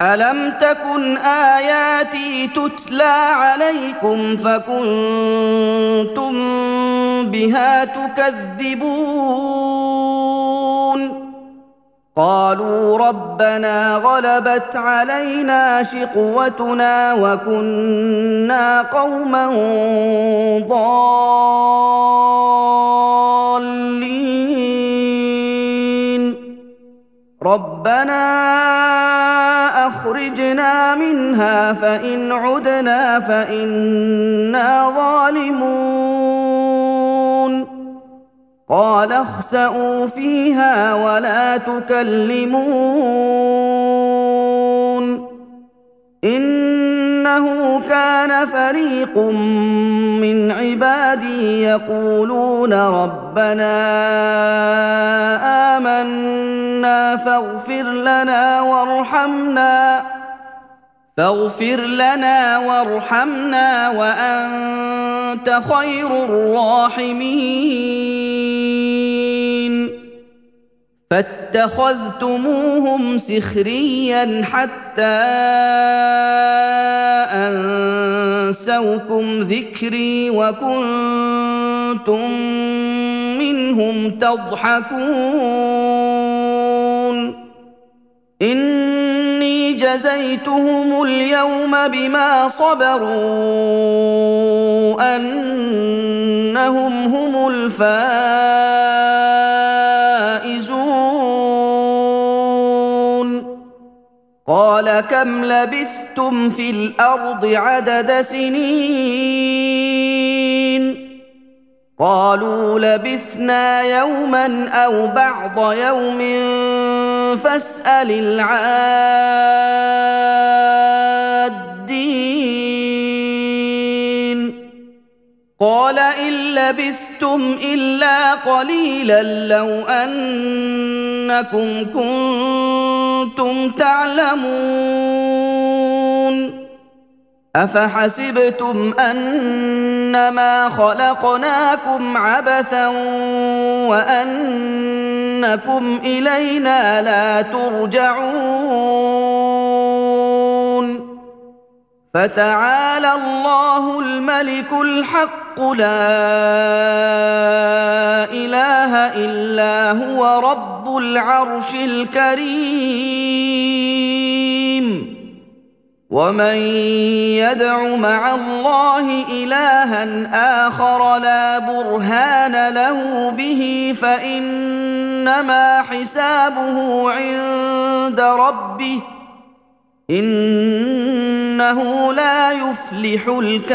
ألم تكن آياتي تتلى عليكم فكنتم بها تكذبون قالوا ربنا غلبت علينا شقوتنا وكنا قوما ضالين ربنا أخرجنا منها فإن عدنا فإنا ظالمون قال اخسئوا فيها ولا تكلمون إنه كان فريق من عبادي يقولون ربنا آمنا فاغفر لنا وارحمنا وأنت خير الراحمين فاتخذتموهم سخريا حتى أنسوكم ذكري وكنتم منهم تضحكون إني جزيتهم اليوم بما صبروا أنهم هم الفائزون قال كم لبثتم في الأرض عدد سنين قالوا لبثنا يوما أو بعض يوم فاسأل العادين قال إن لبثتم إلا قليلا لو أنكم كنتم تعلمون أفحسبتم أنما خلقناكم عبثا وأنكم إلينا لا ترجعون فتعالى الله الملك الحق لا إله إلا هو رب العرش الكريم ومن يدع مع الله إلها آخر لا برهان له به فإنما حسابه عند ربه إنه لا يفلح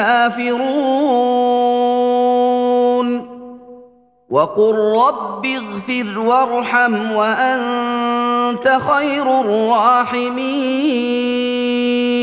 الكافرون وقل رب اغفر وارحم وأنت خير الراحمين